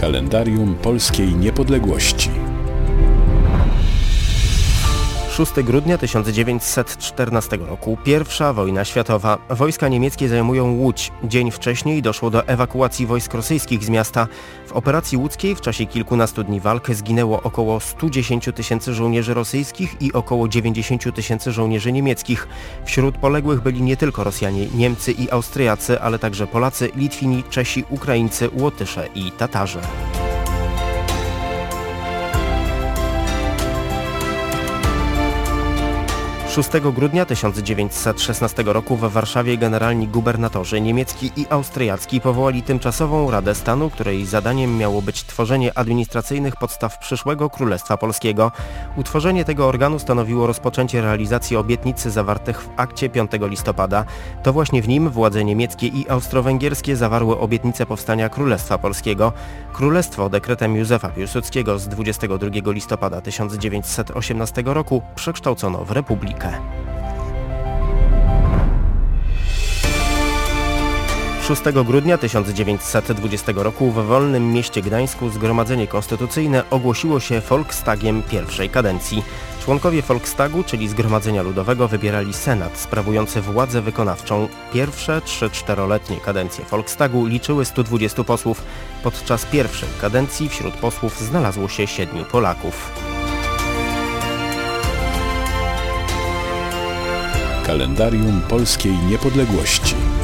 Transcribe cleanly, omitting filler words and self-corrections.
Kalendarium Polskiej Niepodległości. 6 grudnia 1914 roku. Pierwsza wojna światowa. Wojska niemieckie zajmują Łódź. Dzień wcześniej doszło do ewakuacji wojsk rosyjskich z miasta. W operacji łódzkiej w czasie kilkunastu dni walk zginęło około 110 tysięcy żołnierzy rosyjskich i około 90 tysięcy żołnierzy niemieckich. Wśród poległych byli nie tylko Rosjanie, Niemcy i Austriacy, ale także Polacy, Litwini, Czesi, Ukraińcy, Łotysze i Tatarze. 6 grudnia 1916 roku w Warszawie generalni gubernatorzy niemiecki i austriacki powołali tymczasową Radę Stanu, której zadaniem miało być tworzenie administracyjnych podstaw przyszłego Królestwa Polskiego. Utworzenie tego organu stanowiło rozpoczęcie realizacji obietnic zawartych w akcie 5 listopada. To właśnie w nim władze niemieckie i austro-węgierskie zawarły obietnicę powstania Królestwa Polskiego. Królestwo dekretem Józefa Piłsudskiego z 22 listopada 1918 roku przekształcono w republikę. 6 grudnia 1920 roku w wolnym mieście Gdańsku Zgromadzenie Konstytucyjne ogłosiło się Volkstagiem pierwszej kadencji. Członkowie Volkstagu, czyli Zgromadzenia Ludowego, wybierali Senat sprawujący władzę wykonawczą. Pierwsze 3-4-letnie kadencje Volkstagu liczyły 120 posłów. Podczas pierwszej kadencji wśród posłów znalazło się 7 Polaków. Kalendarium Polskiej Niepodległości.